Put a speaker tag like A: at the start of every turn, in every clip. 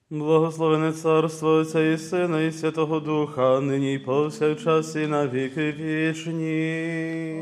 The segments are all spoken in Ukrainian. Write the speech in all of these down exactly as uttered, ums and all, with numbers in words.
A: Благословене царство Отця і Сина, і Святого Духа, нині й повсякчас, і на віки вічні.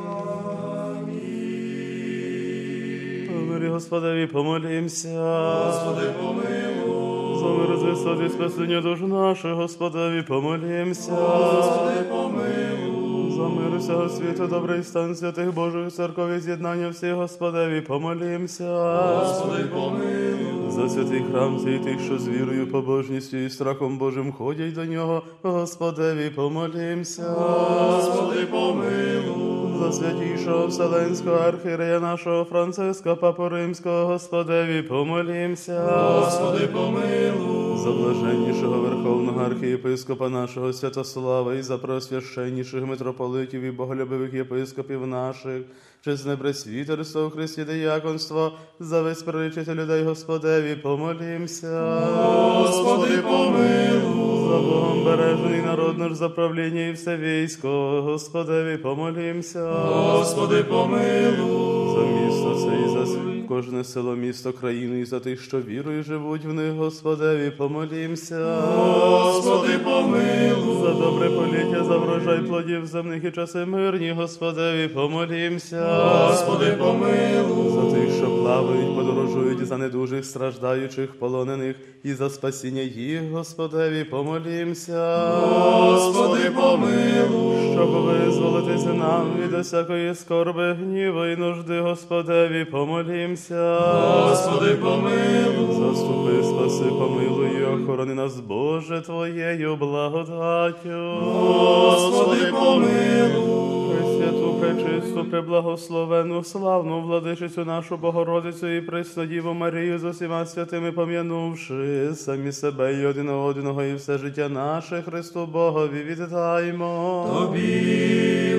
A: Помилуй, Господеві, помолімся.
B: Господи, помилуй.
A: За мир з висоти спасення душ наших, Господеві, помолімся.
B: Господи, помилуй.
A: За мир усього світу, добрий стан святих Божих церков і з'єднання всіх, Господеві, помолімся.
B: Господи, помилуй.
A: За святий храм цей тих, що з вірою, побожністю і страхом Божим ходять до нього, Господеві, помолімся.
B: Господи, помилуй.
A: За святійшого Вселенського архієрея нашого Франциска, Папу Римського, Господеві, помолімся.
B: Господи, помилуй.
A: За блаженнішого Верховного архієпископа нашого Святослава і за преосвященніших митрополитів і боголюбивих єпископів наших, чесне пресвітерство у Христі дияконство, за весь приличити людей, Господеві, помолімся.
B: Господи, помилуй.
A: За Богом бережений народ наш, за правління і все військо, Господеві, помолімся.
B: Господи, помилуй.
A: За місто це і за кожне село, місто, країну, і за тих, що вірою живуть в них, Господеві, помолімся.
B: Господи, помилуй.
A: За добре поліття, за врожай плодів земних і часи мирні, Господеві, помолімся.
B: Господи, помилуй.
A: За тих, що плавають, подорожують, за недужих, страждаючих, полонених, і за спасіння їх, Господеві, помолімся.
B: Господи, помилуй.
A: Щоб визволитися нам від усякої скорби, гніву і нужди, Господеві, помолімся.
B: Господи, помилуй.
A: Заступи, спаси, помилуй і охорони нас, Боже, Твоєю благодаттю.
B: Господи, помилуй.
A: Пресвяту, пречисту, преблагословену, славну владичицю нашу Богородицю і пресну Діву Марію з усіма святими пом'янувши самі себе і один одного, і все життя наше Христу Богові віддаймо.
B: Тобі,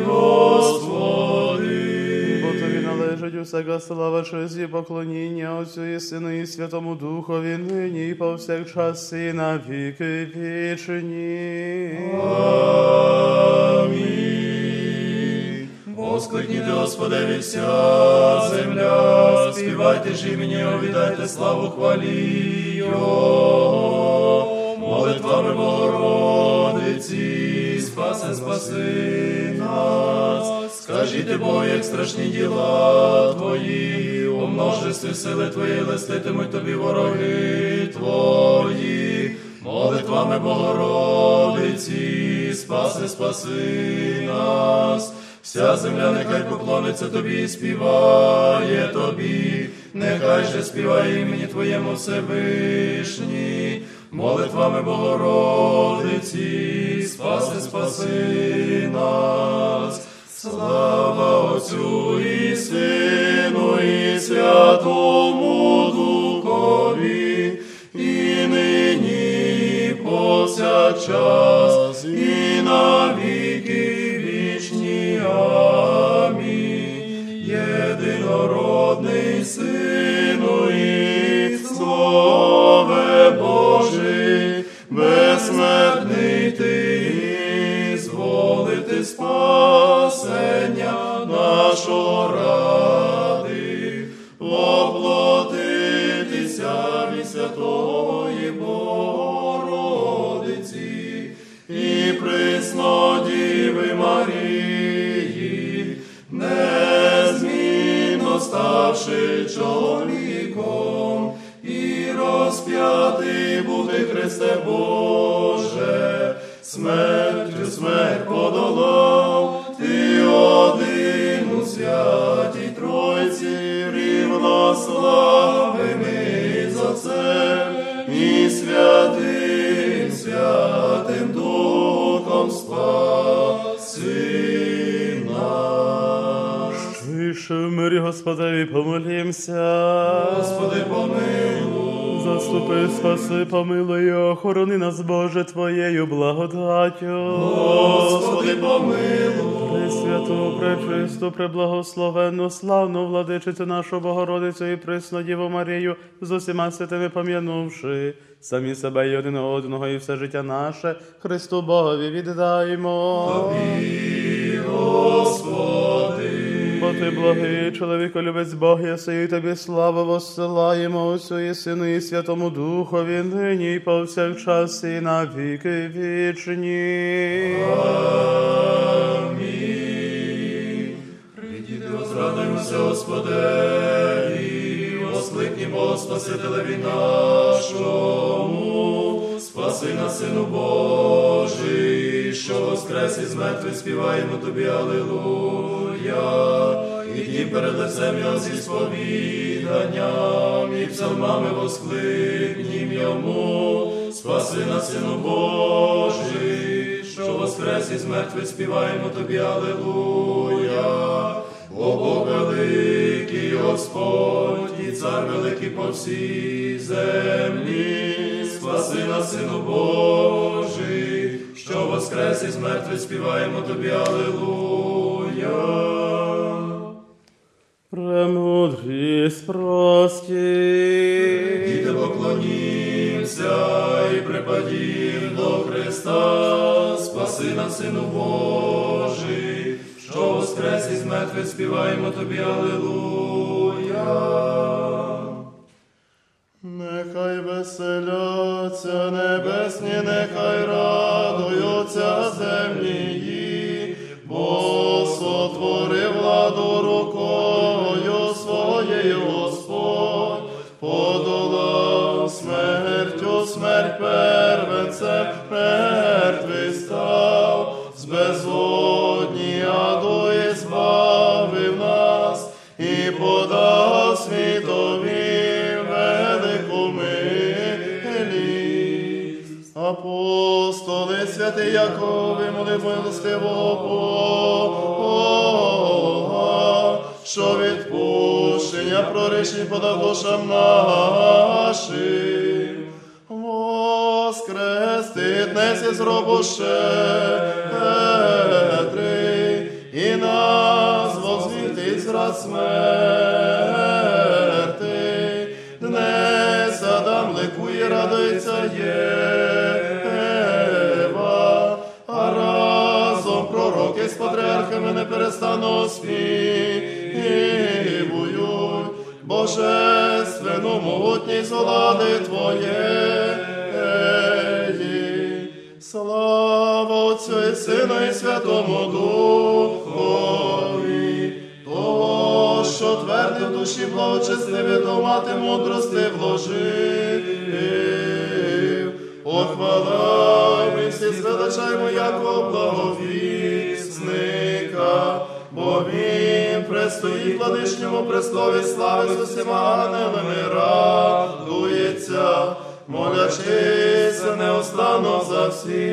B: Господи.
A: Бо Тобі належить усяка слава, честь і поклоніння Отцю і Сину і Святому Духові, нині і повсякчас і на віки вічні.
B: Амінь. Воскликніте, Господеві, вся земля, співайте ж імені Його, віддайте славу хвалі Його. Молитвами Богородиці, спаси, спаси нас. Скажіть Богу, як страшні діла Твої, у множестві сили Твої листитимуть Тобі вороги Твої. Молитвами Богородиці, спаси, спаси нас. Вся земля нехай поклониться Тобі і співає Тобі, нехай же співає імені Твоєму Всевишній. Молитвами Богородиці, спаси, спаси нас. Слава Отцю і Сину і Святому Духові, і нині, і повсякчас, і на віки вічні. Амінь. Єдинородний Сину і Слове Божий, безсмертний Ти, і зволити спасення нашого ради, воплотитися від Святої Богородиці і Преснодіви Марії, незмінно ставши чоловіком, і розп'ятий бути, Христе Боже, смертю смерть подолав, Ти один у святій Тройці, рівнославими з Отцем і Святим, Святим Духом, спаси наш.
A: Вище в мирі, Господеві, помолімся.
B: Господи, помилуй.
A: Заступи, спаси, помилуй і охорони нас, Боже, Твоєю благодаттю.
B: Господи, помилуй.
A: Пресвяту, пречисту, преблагословенну, славну владичицю нашу Богородицю і пресну Діву Марію з усіма святими пом'янувши самі себе і один одного, і все життя наше Христу Богові віддаймо.
B: Тобі, Господи.
A: Бо ти благий, чоловіколюбець Бог єси, і тобі славу воссилаємо Отцю і Сину і Святому Духові, нині і повсякчас і на віки вічні.
B: Амінь. Прийдіте, возрадуймося, Господеві, воскликнімо Спасителеві нашому, спаси нас, Сину Божий, що воскрес із мертвих, співаємо тобі, алілуя. І дім перед лицем Його зі сповіданням, і псалмами воскликнім Йому, спаси нас, Сину Божий, що воскрес із мертвих, співаємо тобі, алілуя. О Бог великий, Господь, і цар великий по всій землі, спаси нас, Сину Божий, що воскрес із мертвих, співаємо тобі, алілуя.
A: Премудрість прості.
B: Діти, поклонімся і припадім до Христа, спаси нас, Сину Божий, що воскрес із мертвих, співаємо тобі, алілуя.
C: Нехай веселяться небесні, нехай радуються земні, бо сотворив владу рукою своєю Господь, подолав смертю смерть первенцем, мертвий став, з безодні аду і збавив нас, і подав світові велику милість. Апостоли святий Яков, моли милостивого Бога, що відпущення прорішень подав душам нашим. Воскрестить днес із гробу щедрий, і нас возвістить з рад смерти. Днес Адам ликує, радується Єва, а разом пророки з патріархами не перестану співують божественну могутність влади Твоєї. Слава Отцю і Сину і Святому Духові, того, що твердив душі благочестиві, то мати мудрости вложив. Охвалай, всі звеличаймо, яко благовісника, бо він престоїть владичньому престолі слави з усіма ангелами радується, молячися неустанно за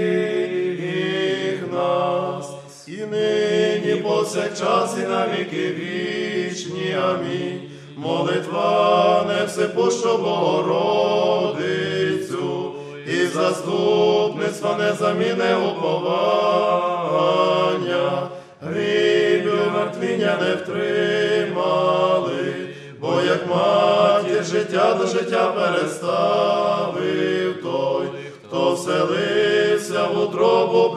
C: всіх нас, і нині повсякчас і на віки вічні. Амінь. Молитва невсипущу Богородицю, і заступництва незамінне уповання, грібів мертвіння не втримали, бо як матір життя до життя переставив той, хто вселився в утробу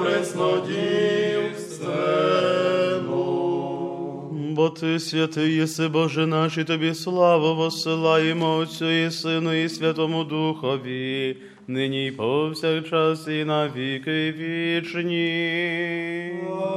C: преснодівственну.
A: Бо ти святий єси, Боже наш, і тобі славу воссилаємо Отцю і Сину і Святому Духові, нині й повсякчас і на віки вічні.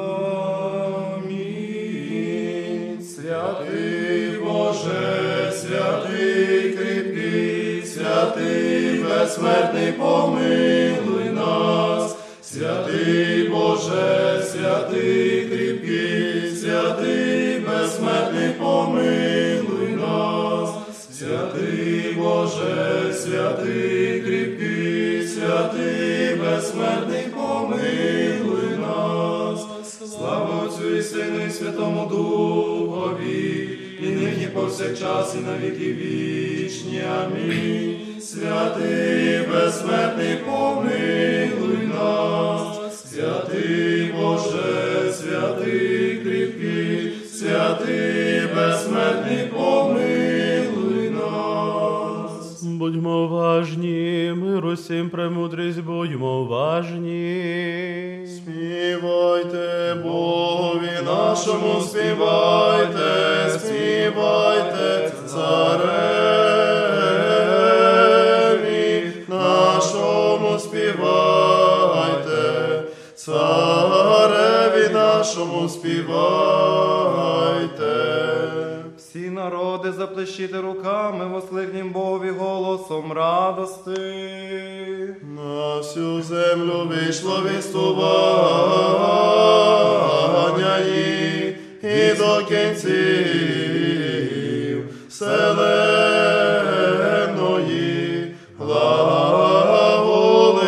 B: Амінь. Святий Боже, святий кріпкий, святий безсмертний, помилуй нас. Святий Боже, святий кріпкий, святий безсмертний, помилуй нас. Святий Боже, святий кріпкий, святий безсмертний, помилуй нас. Слава Отцю і Сину і Святому Духові, і нині повсякчас і на віки вічні. Амінь. Святий безсмертний, помилуй нас. Святий Боже, святий кріпкий, святий безсмертний, помилуй нас.
A: Будьмо уважні, миру всім, премудрість будьмо уважні.
C: Співайте Богові нашому, співайте, співайте, цареві нашому, співайте, цареві нашому, співайте.
D: Всі народи заплещите руками, воскликнім Богові голосом радости.
C: На всю землю вийшло вістування її, і до кінців вселенної глаголи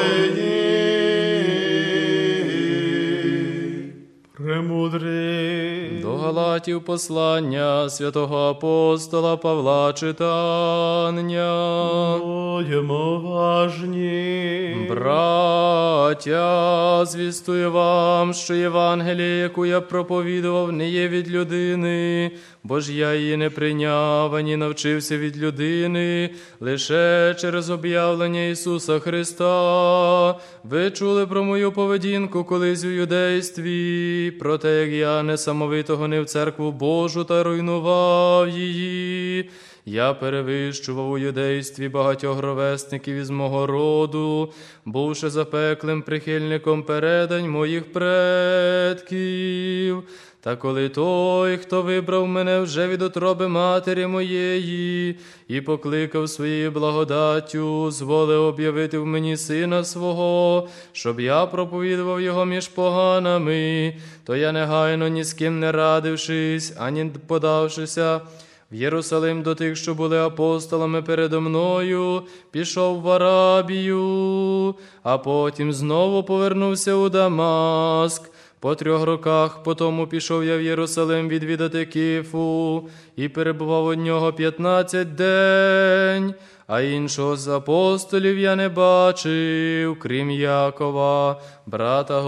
C: їй.
A: Премудрий.
B: До Галатів послання святого апостола Павла читання.
A: Будьмо уважні.
B: Браття, звістую вам, що Євангеліє, яку я проповідував, не є від людини, бо ж я її не прийняв, ані навчився від людини, лише через об'явлення Ісуса Христа. Ви чули про мою поведінку колись у юдействі, про те, як я несамовито гонив церкву Божу та руйнував її. Я перевищував у юдействі багатьох ровесників із мого роду, бувши запеклим прихильником передань моїх предків. Та коли той, хто вибрав мене вже від утроби матері моєї і покликав своєю благодаттю, зволив об'явити в мені сина свого, щоб я проповідував його між поганами, то я негайно ні з ким не радившись, ані подавшися в Єрусалим до тих, що були апостолами передо мною, пішов в Арабію, а потім знову повернувся у Дамаск. По трьох роках потому пішов я в Єрусалим відвідати Кифу і перебував у нього п'ятнадцять день, а іншого з апостолів я не бачив, крім Якова, брата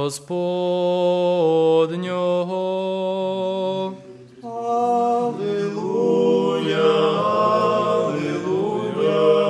B: Господнього.
C: Алілуя, алілуя,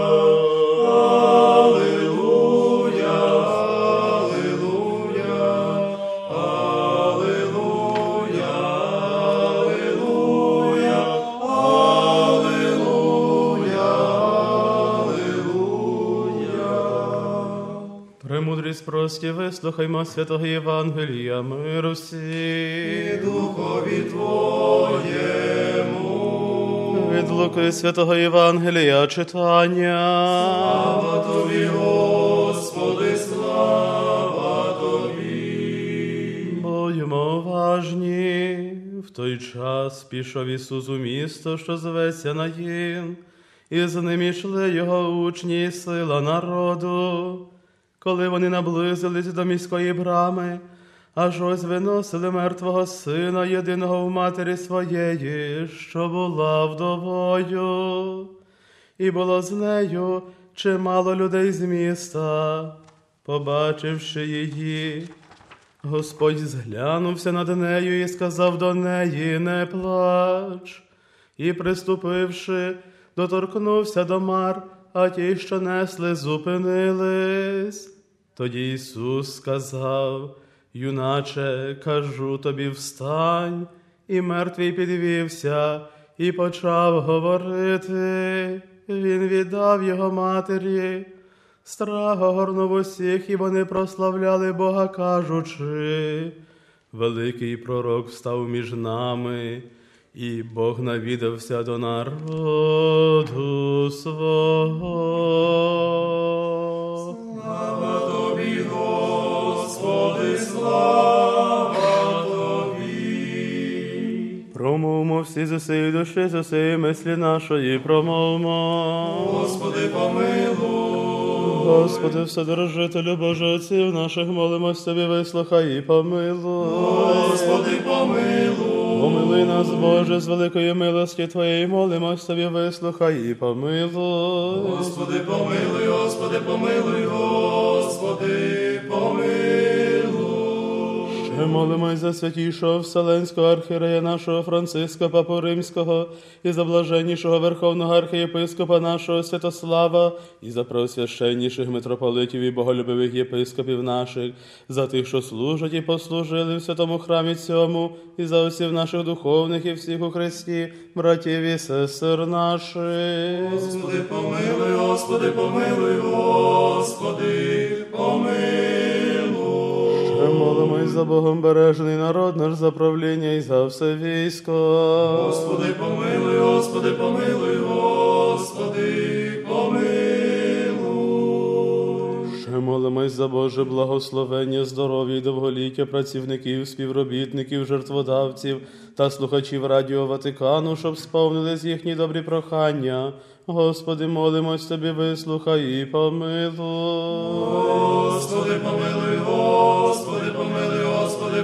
A: Премудрість прості, вислухаймо святого Євангелія, миру всім.
C: Духові Твоєму.
A: Від Луки святого Євангелія читання.
C: Слава Тобі, Господи, слава Тобі.
A: Будьмо уважні. В той час пішов Ісус у місто, що зветься Наїн, і з ним ішли його учні і сила народу. Коли вони наблизились до міської брами, аж ось виносили мертвого сина єдиного в матері своєї, що була вдовою. І було з нею чимало людей з міста. Побачивши її, Господь зглянувся над нею і сказав до неї: не плач. І, приступивши, доторкнувся до мар, а ті, що несли, зупинились. Тоді Ісус сказав: юначе, кажу тобі, встань. І мертвий підвівся і почав говорити. Він віддав його матері. Страх огорнув усіх, і вони прославляли Бога, кажучи: великий пророк встав між нами, і Бог навідався до народу свого.
C: Слава Тобі, Господи, слава Тобі.
A: Промовмо всі з усієї душі, з усієї мислі нашої, промовмо.
C: Господи, помилуй.
A: Господи, Вседержителю Боже, отців наших, молимось Тобі, вислухай і помилуй.
C: Господи, помилуй.
A: Помилуй нас, Боже, з великої милості Твоєї, молимось Тобі, вислухай і помилуй.
C: Господи, помилуй, Господи, помилуй, Господи, помилуй.
A: Молимось за святішого Вселенського архієрея нашого Франциска, Папу Римського, і за блаженнішого Верховного архієпископа нашого Святослава, і за преосвященніших митрополитів і боголюбивих єпископів наших, за тих, що служать і послужили в святому храмі цьому, і за осів наших духовних і всіх у Христі, братів і сестер наших.
B: Господи, помилуй, Господи, помилуй, Господи, помилуй.
A: Молимось за Богом бережений народ наш, за правління і за все військо.
B: Господи, помилуй, Господи, помилуй, Господи, помилуй.
A: Ще молимось за Боже благословення, здоров'я і довголіття працівників, співробітників, жертводавців та слухачів Радіо Ватикану, щоб сповнились їхні добрі прохання. Господи, молимось Тобі, вислухай і помилуй.
B: Господи, помилуй, Господи, помилуй, Господи,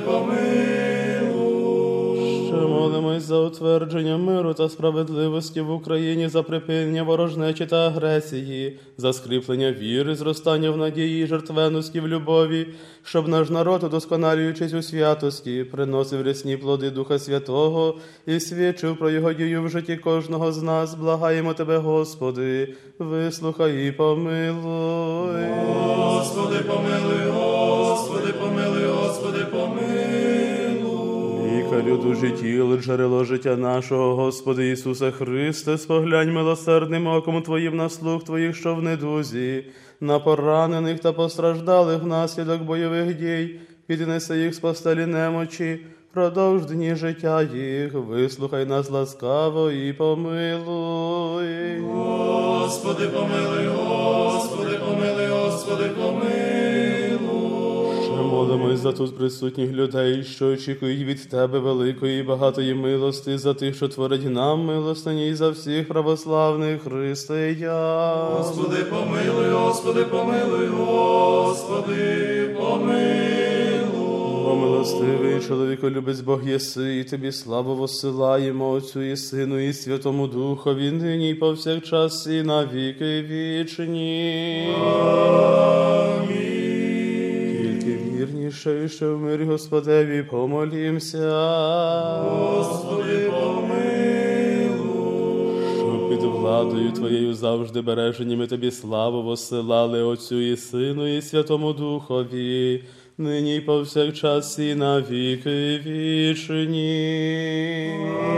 B: помилуй.
A: Ще молимось за утвердження миру та справедливості в Україні, за припинення ворожнечі та агресії, за скріплення віри, зростання в надії, жертвенності в любові, щоб наш народ, удосконалюючись у святості, приносив рясні плоди Духа Святого і свідчив про його дію в житті кожного з нас. Благаємо Тебе, Господи, вислухай і помилуй.
B: Господи, помилуй, Господи, помилуй, Господи, помилуй.
A: Лікарю душі тіл, джерело життя нашого, Господи Ісусе Христе, споглянь милосердним оком Твоїм на слуг Твоїх, що в недузі, на поранених та постраждалих внаслідок бойових дій, піднеси їх з постелі немочі, продовж дні життя їх, вислухай нас ласкаво і помилуй.
B: Господи, помилуй, Господи, помилуй, Господи, помилуй.
A: Ще молимось за тут присутніх людей, що очікують від Тебе великої і багатої милости, за тих, що творять нам милостині, і за всіх православних християн.
B: Господи, помилуй, Господи, помилуй, Господи, помилуй.
A: О, милостивий чоловіколюбець Бог єси, і Тобі славу воссилаємо, Отцю і Сину, і Святому Духові, нині і повсякчас, і на віки вічні.
B: Амінь.
A: Тільки вірніше, що в мирі Господеві помолімся.
B: Господи, помилуй.
A: Щоб під владою Твоєю завжди бережені ми Тобі славу воссилали, Отцю і Сину, і Святому Духові, нині й повсякчас, і на віки вічні.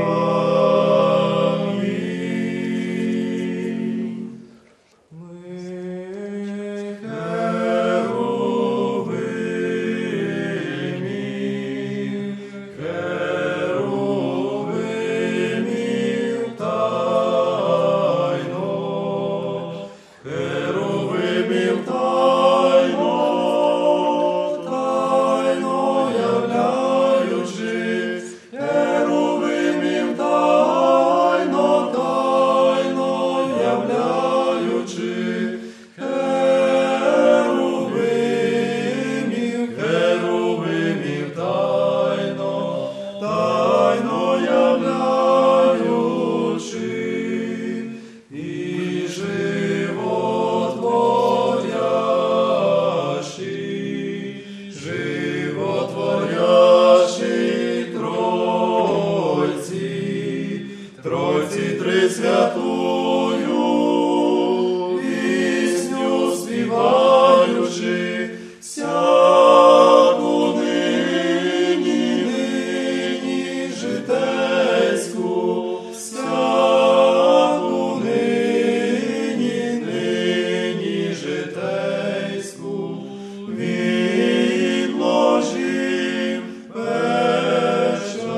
B: Амінь. Ми херовимів, херовимів тайно, херовимів тайно, тайно являючи, херовимів тайно, тайно являючи, херовимів, херовимів тайно, тайно являючи, і животворящий, животворящий Тройці, Тройці Трисвятую, пісню співаючи, всяку нині, нині житейську, всяку нині, нині житейську, відложим печаль.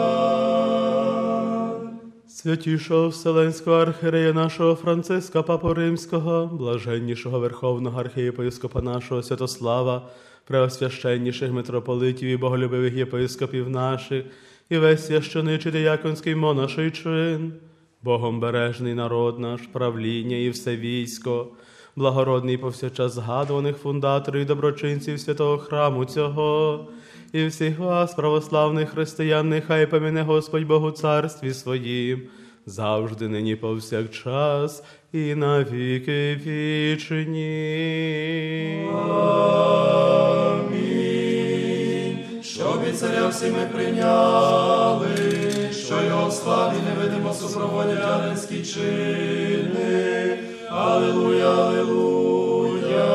A: Святішого Вселенського архієрея нашого Франциска, Папу Римського, блаженнішого Верховного архієпископа нашого Святослава, преосвященніших митрополитів і боголюбивих єпископів наших, і весь священичий дияконський монаший чин, Богом бережний народ наш, правління і все військо, благородний повсякчас згадуваних фундаторів і доброчинців святого храму цього, і всіх вас, православних християн, нехай поміне Господь Бог у царстві своїм, завжди, нині, повсякчас, і на віки вічні.
B: Амінь. Щоб від царя всі ми прийняли, що його в славі невидимо супроводять ангельські чини. Алілуя, алілуя,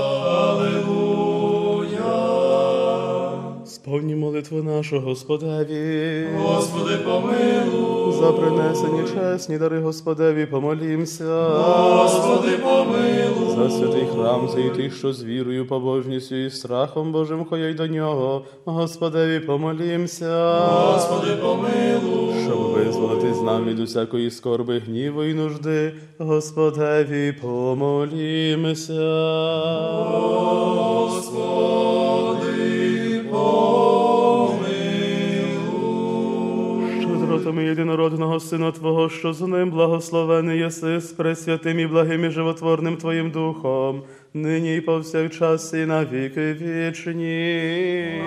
B: алілуя.
A: Сповні молитву нашу Господеві.
B: Господи, помилуй.
A: За принесені чесні дари Господеві помолімся.
B: Господи, помилуй.
A: За святий храм, за і тих, що з вірою, побожністю і страхом Божим ходять до нього. Господеві помолімся.
B: Господи, помилуй.
A: Щоб визволити нам від усякої скорби, гніву і нужди. Господеві помолімся.
B: Господи, помилуй.
A: Щедротами єдинородного Сина Твого, що з ним благословений єси, з пресвятим і благим і животворним Твоїм Духом, нині і повсякчас і на віки вічні.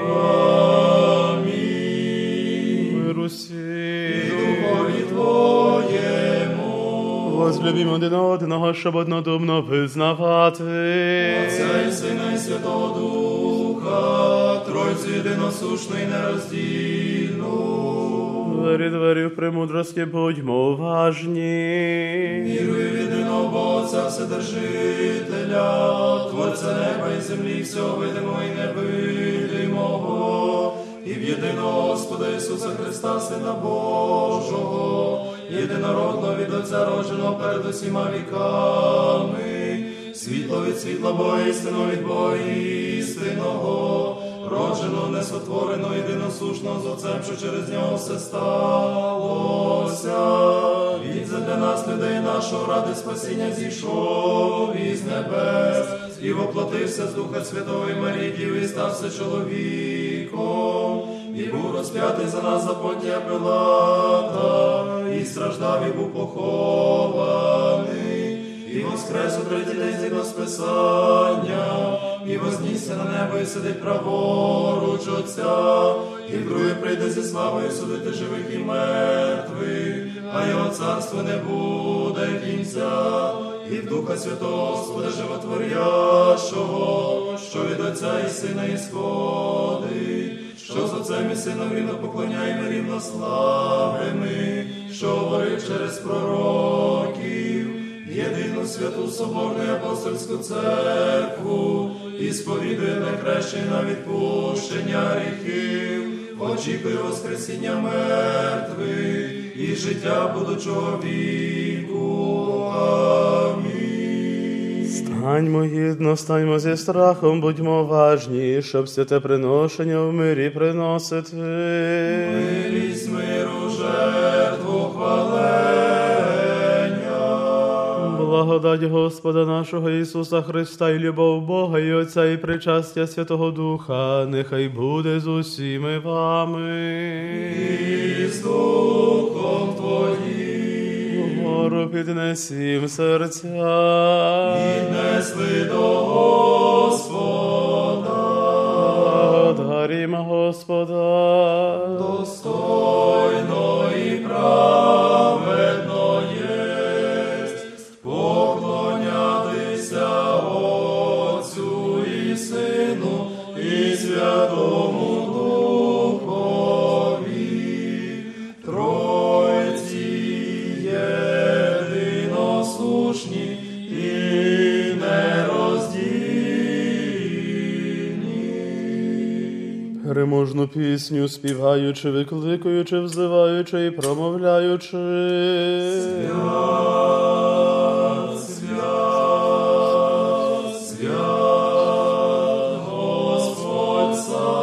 B: Амінь.
A: Миру всім.
B: Духові Твоєму.
A: Возлюбім один одного, щоб однодумно визнавати.
B: Отця і Сина і Святого Духа, Тройцю єдиносушну і нероздільну.
A: Двері, двері в премудрості будьмо уважні.
B: Вірую в єдиного Бога, Отця Вседержителя, Творця неба і землі, всього видимого і невидимого, і в єдиного Господа Ісуса Христа, Сина Божого, єдинородного від Отця родженого перед усіма віками, світло від світла Бога, істину від Бога істинного, родженого, несотвореного, єдиносушного з Отцем, що через нього все сталося. Він задля нас, людей нашого, ради спасіння зійшов із небес, і воплотився з Духа Святого і Марії Діви, і стався чоловіком, і був розп'ятий за нас за Понтія Пилата, і страждав, і був похований, і воскрес у третій день згідно з Писання, і вознісся на небо, і сидить праворуч Отця, і вдруге прийде зі славою судити живих і мертвих, а його царство не буде кінця, і в Духа Святого Господа Животворящого, що від Отця і Сина ісходить, що з Отцем і Сином рівно поклоняємо, рівно славимо, що говорив через пророків, єдину святу соборну і апостольську церкву, і сповідує на хрещення на відпущення гріхів, очікує воскресіння мертвих і життя будучого віку. Амінь.
A: Станьмо гідно, станьмо зі страхом, будьмо важні, щоб святе приношення в мирі приносити.
B: Милість миру, жертву хвалення.
A: Благодать Господа нашого Ісуса Христа і любов Бога і Отця і причастя Святого Духа, нехай буде з усіми вами.
B: І з Духом Твоїм.
A: Вгору піднесім серця.
B: Піднесли до Господа.
A: Благодаримо Господа.
B: Достойно і праведно єсть поклонятися Отцю і Сину і Святому Духові, Тройці єдиносушні і нероздільні.
A: Переможну пісню співаючи, викликуючи, взиваючи і промовляючи.
B: Свят, свят, свят, Господь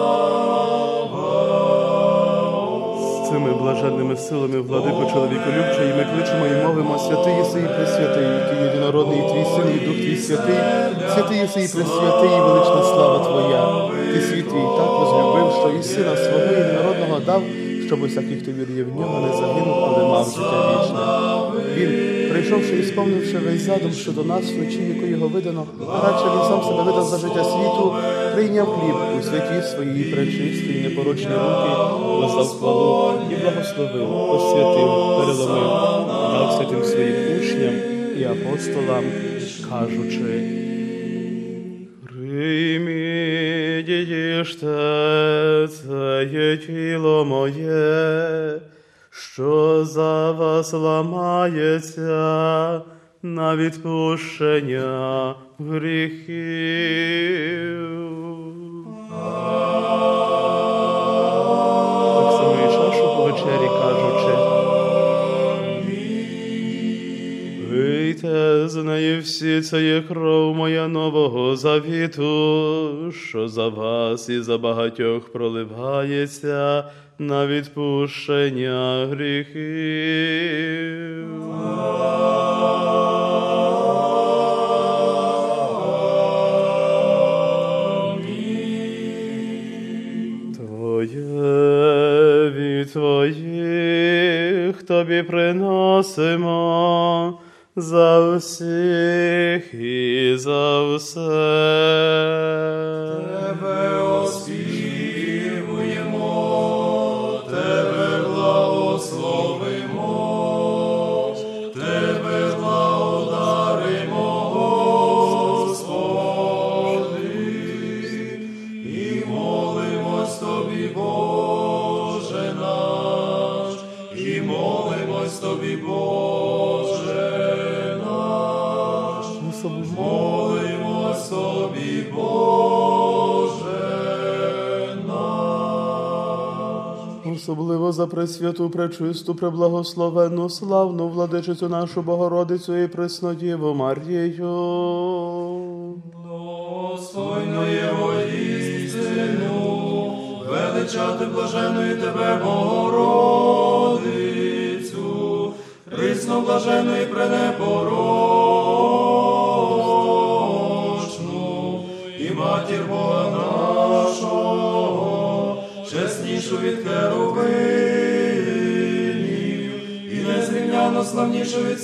B: Саваоф.
A: З цими блаженними силами, владико чоловіколюбче, і ми кличемо і мовимо: святий єси і пресвятий, який єдинородний, і твій син, і дух твій святий, святий єси і пресвятий, і велична слава Твоя. Ти світ твій так возлюбив, що і сина свого єдинородного дав, щоб усякий, хто вірує в нього, не загинув, але мав життя вічне. Він, прийшовши і сповнивши весь задум щодо нас, вночі, яку його видано, а радше він сам себе видав за життя світу, прийняв хліб у святі своїй пречисті і непорочні руки, воздав хвалу і благословив, освятив, переломив, дав святим своїм учням і апостолам, кажучи: прийміть, їжте, це є тіло моє, що за вас ламається на відпущення гріхів. Так само і чашу по вечері кажучи. Пийте з неї всі, це є кров моя нового завіту, що за вас і за багатьох проливається на відпущення гріхів. Твоє від твоїх тобі приносимо за всіх і за все.
B: Тебе оспівуємо, Тебе благословимо, Тебе благодаримо, Господи, і молимось Тобі, Боже наш, і молимось Тобі, Боже наш, молимось Тобі, Боже наш.
A: Особливо за пресвяту, пречисту, преблагословенну, славну владичицю нашу Богородицю і Преснодіву Марію.
B: Достойно є воістину, величати блаженної Тебе, Богородицю, присно блаженної пренепорочну, і матір Бога нашого, чеснішу від херувимів, і незрівняно славнішу від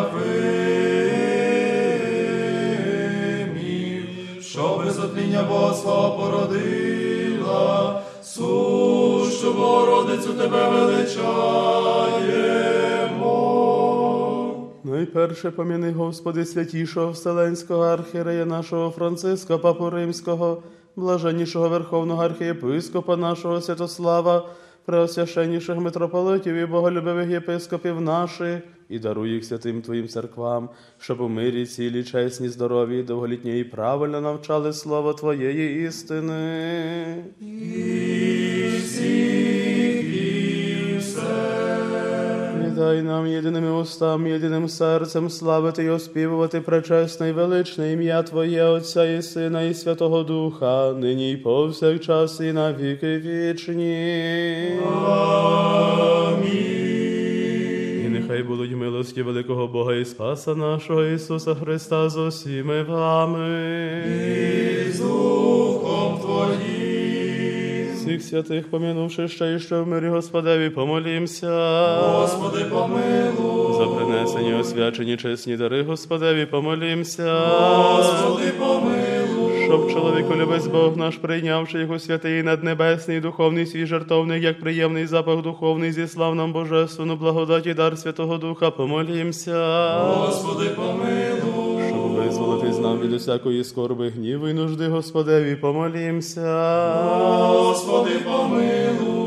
B: серафимів, що без отління Бога слава породила, сущу Богородицю Тебе величаємо.
A: Найперше поміни, Господи, святішого Вселенського архієрея нашого Франциска, Папу Римського, блаженнішого Верховного архієпископа нашого Святослава, преосвященніших митрополитів і боголюбивих єпископів наших, і даруй їх святим Твоїм церквам, щоб у мирі, цілі, чесні, здорові, довголітні і правильно навчали слово Твоєї істини.
B: І всіх, і все.
A: І дай нам єдиними устами, єдиним серцем славити і оспівувати пречесне і величне ім'я Твоє, Отця і Сина, і Святого Духа, нині й повсякчас, і на віки вічні.
B: Амінь.
A: І нехай будуть милості великого Бога і Спаса нашого Ісуса Христа з усіми вами.
B: І з Духом Твоїм.
A: Всіх святих помінувши ще і що в мирі Господеві, помолімся.
B: Господи, помилуй.
A: За принесені, освячені, чесні дари Господеві, помолімся.
B: Господи, помилуй.
A: Щоб чоловіколюбець Бог наш, прийнявши його святий наднебесний, духовний свій жертовник, як приємний запах духовний зі славном божественну благодаті дар Святого Духа, помолімся.
B: Господи, помилуй.
A: Щоб визволитись нам від усякої скорби, гніву і нужди Господеві, помолімся.
B: Господи, помилуй.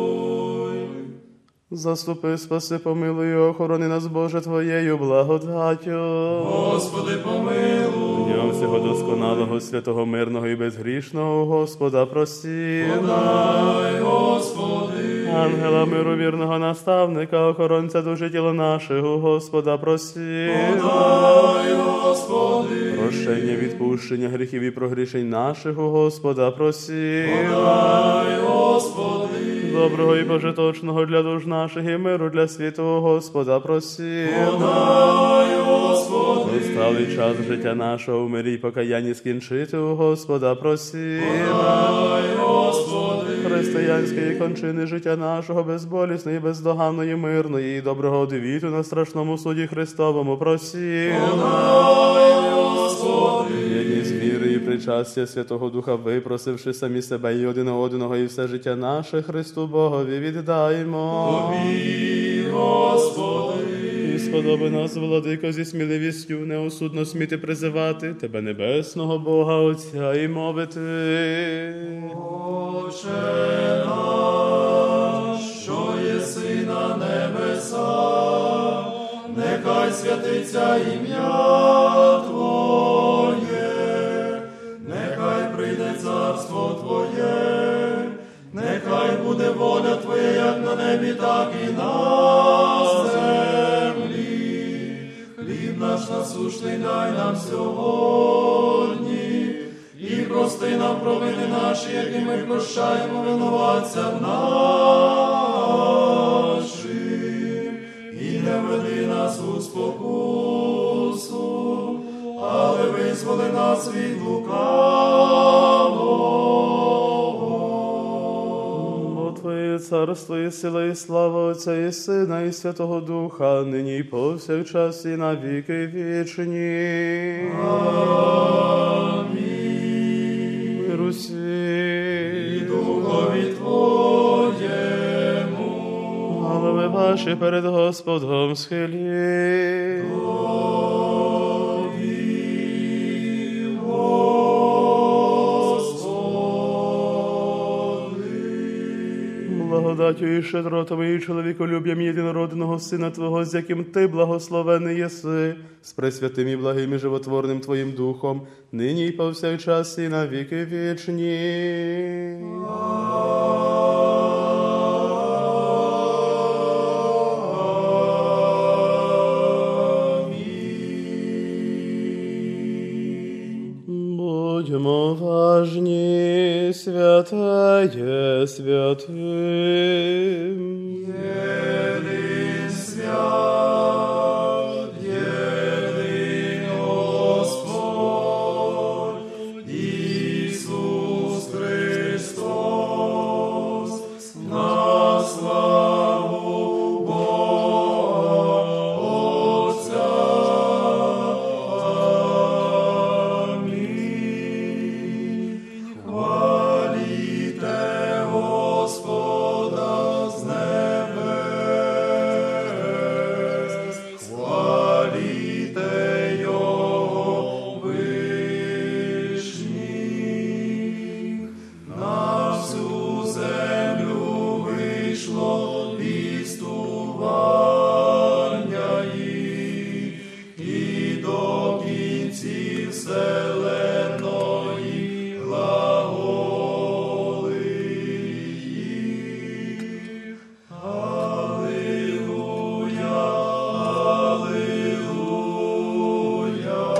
A: Заступи, спаси, помилуй і охорони нас, Боже, Твоєю благодаттю.
B: Господи, помилуй.
A: Днем всього досконалого, святого, мирного і безгрішного Господа просім.
B: Дай, Господи.
A: Ангела миру, вірного наставника, охоронця душі тіла нашого, Господа просім.
B: Дай, Господи.
A: Прощення, відпущення гріхів і прогрішень нашого, Господа просім.
B: Дай, Господи.
A: Доброго і пожиточного для душ наших і миру для світу, Господа просім.
B: Дай, Господи.
A: Осталий час життя нашого в мирі й покаянні скінчити у Господа просім.
B: Дай, Господи.
A: Християнської кончини життя нашого безболісної, бездоганної, мирної і доброго одвіту на страшному суді Христовому просім.
B: Дай, Господи.
A: Єдність віри і причастя Святого Духа, випросивши самі себе і один одного, і все життя наше Христу Богові віддаймо.
B: Тобі, Господи.
A: І сподоби нас, владико, зі сміливістю неосудно сміти призивати Тебе, небесного Бога, Отця, і мовити.
B: Отче наш, що єси на небесах, нехай святиться ім'я Твоє, нехай прийде царство Твоє, нехай буде воля Твоя, як на небі, так і на землі. Хліб наш насущний дай нам сьогодні, і прости нам провини наші, які ми прощаємо винуватцям нашим. І не веди нас у спокусу, але визволи нас від лукавого.
A: Бо Твоє царство і сила, і слава Отця і Сина, і Святого Духа, нині і повсякчас, і на віки вічні. Мир усім.
B: І духові Твоєму.
A: Голови ваші перед Господом схилі. Благодаттю і щедротами і чоловіколюб'ям єдинородного Сина Твого, з яким Ти благословений єси, з пресвятим і благим і животворним Твоїм Духом, нині і повсякчас, і на віки вічні. Будьмо важні, святає святим.
B: Єдин свят, єдин Господь, Ісус Христос, на славу Бога Отця. Амінь. Хваліте Господа з небес, хваліте Його вишніх. На всю землю вийшло вістування їх, і до кінців вселенної глаголи їх. Алілуя, алілуя,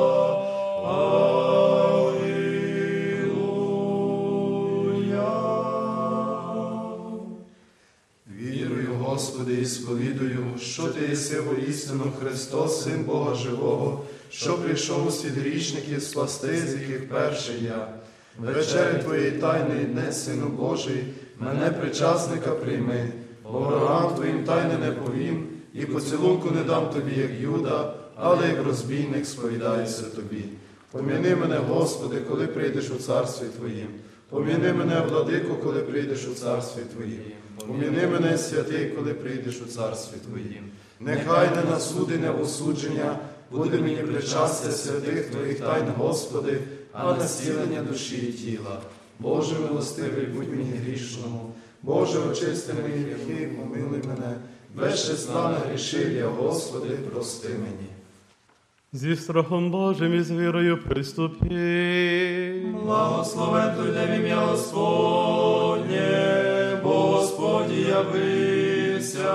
B: алілуя.
C: Вірую, Господи, і сповідую, що Ти єси воістину Христос, Син Бога Живого, що прийшов у світ грішників спасти, з яких перший я. Вечері Твоєї тайної дне, Сину Божий, мене причасника прийми, бо ворогам Твоїм тайни не повім, і поцілунку не дам Тобі, як Юда, але як розбійник сповідаюся Тобі. Пом'яни мене, Господи, коли прийдеш у царстві Твоїм. Пом'яни мене, владико, коли прийдеш у царстві Твоїм. Пом'яни мене, святий, коли прийдеш у царстві Твоїм. Нехай не на суди, не в осудження буде мені причастя святих Твоїх тайн, Господи, а на зцілення душі і тіла. Боже милостивий, будь мені грішному. Боже, очисти мої гріхи, помилуй мене. Без числа нагрішив я, Господи, прости мені.
A: Зі страхом Божим і з вірою приступи.
B: Благословен той, де в ім'я Господнє, бо Господь явився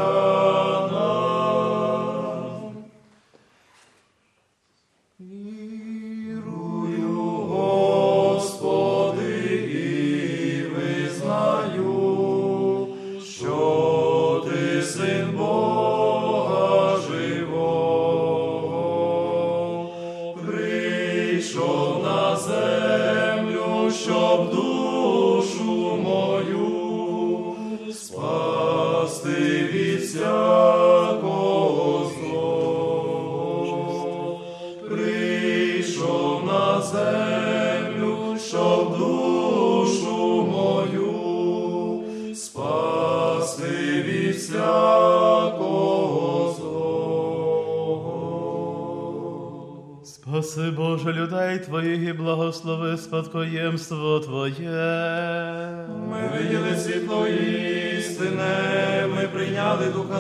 B: нам. Вірую, Господи, і визнаю, що Ти Син Бога живого, прийшов на землю, щоб душу
A: Спаси, Боже, людей Твоїх і благослови спадкоємство Твоє.
B: Ми виділи світло істине, ми прийняли Духа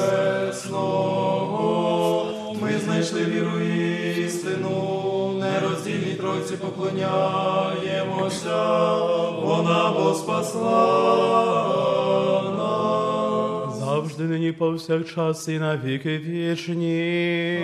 B: Небесного, ми знайшли віру істину, нероздільній Тройці поклоняємося, вона бо спасла нас.
A: Завжди нині повсякчас і на віки вічні.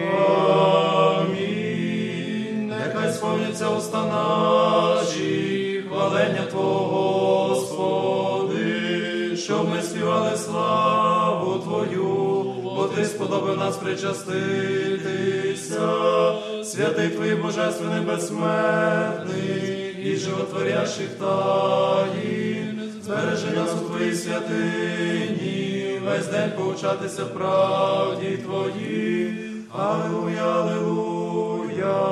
B: Амінь. Нехай сповняться уста наші, хвалення Твого, Господи, щоб ми співали славу Твою, бо Ти сподобав нас причаститися, святий Твій божественний безсмертний і животворящих таїн, збережи нас у Твоїй святині, весь день повчатися в правді Твоїй. Алілуя, алілуя,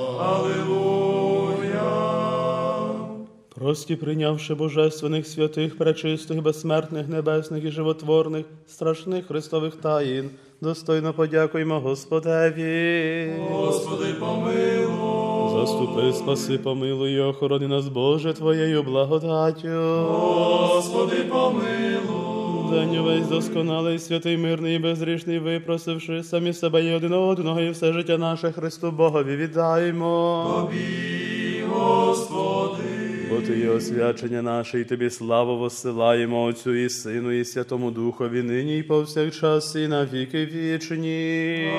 B: алілуя.
A: Прості, прийнявши божественних святих, пречистих, безсмертних, небесних і животворних, страшних Христових таїн, достойно подякуємо Господеві.
B: Господи, помилуй.
A: Заступи, спаси, помилуй і охорони нас, Боже, Твоєю благодаттю.
B: Господи, помилуй.
A: День увесь досконалий, святий, мирний і безгрішний, випросивши самі себе і один одного, і все життя наше Христу Богові віддаймо.
B: Тобі, Господи.
A: Бо Ти є освячення наше, і Тобі славу воссилаємо Отцю і Сину, і Святому Духові, нині і повсякчас, і на віки вічні.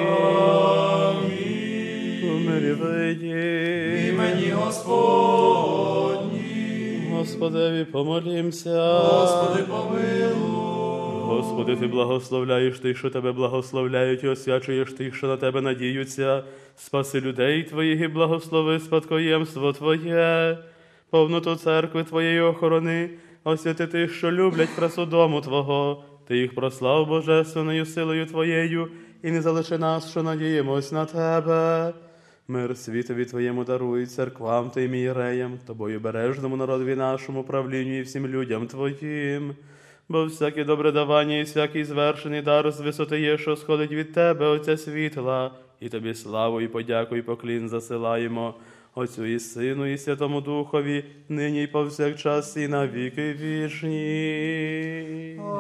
B: Амінь.
A: У мирі
B: В
A: вийді.
B: імені Господні.
A: Господеві помолімся.
B: Господи, помилуй.
A: Господи, Ти благословляєш тих, що Тебе благословляють, і освячуєш тих, що на Тебе надіються. Спаси людей Твоїх і благослови спадкоємство Твоє. Повноту церкви Твоєї охорони, освяти тих, що люблять красу дому Твого. Ти їх прослав божественною силою Твоєю, і не залиши нас, що надіємось на Тебе. Мир світові Твоєму даруй, церквам Та й мієреям, Тобою бережному народові нашому, правлінню і всім людям Твоїм. Бо всяке добре давання і всякий звершений дар з висоти є, що сходить від Тебе, Отця світла, і Тобі славу і подяку і поклін засилаємо, Отцю і Сину, і Святому Духові, нині й повсякчас, і на віки вічні.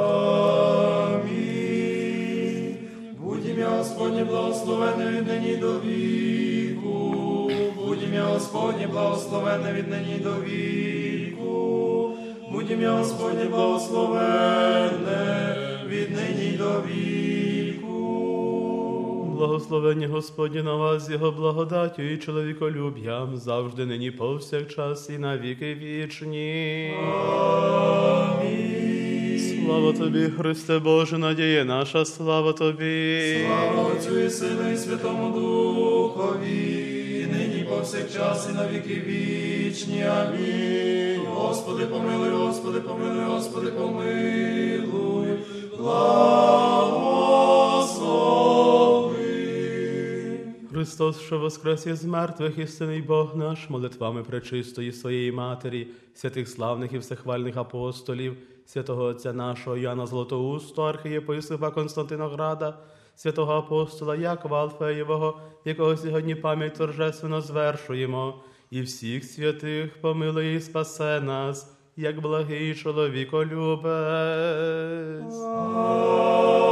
B: Амінь. Будь ім'я Господнє благословенне від нині до віку. Будь ім'я Господнє благословенне від нині до віку. Будь ім'я Господнє благословенне від нині до віку.
A: Благословення Господнє на вас, з Його благодаттю і чоловіколюб'ям, завжди нині повсякчас, і на віки вічні.
B: Амінь.
A: Слава Тобі, Христе Боже, надія наша, слава Тобі.
B: Слава Отцю і Сину і Святому Духові, і нині повсякчас, і на віки вічні. Амінь. Господи, помилуй, Господи, помилуй, Господи, помилуй. Благослови.
A: Христос, що воскрес із мертвих, істинний Бог наш, молитвами пречистої своєї Матері, святих славних і всехвальних апостолів, святого Отця нашого Яна Златоустого, архієпископа Константинограда, святого апостола Якова Алфеєвого, якого сьогодні пам'ять торжественно звершуємо, і всіх святих помилуй і спасе нас, як благий чоловіколюбець.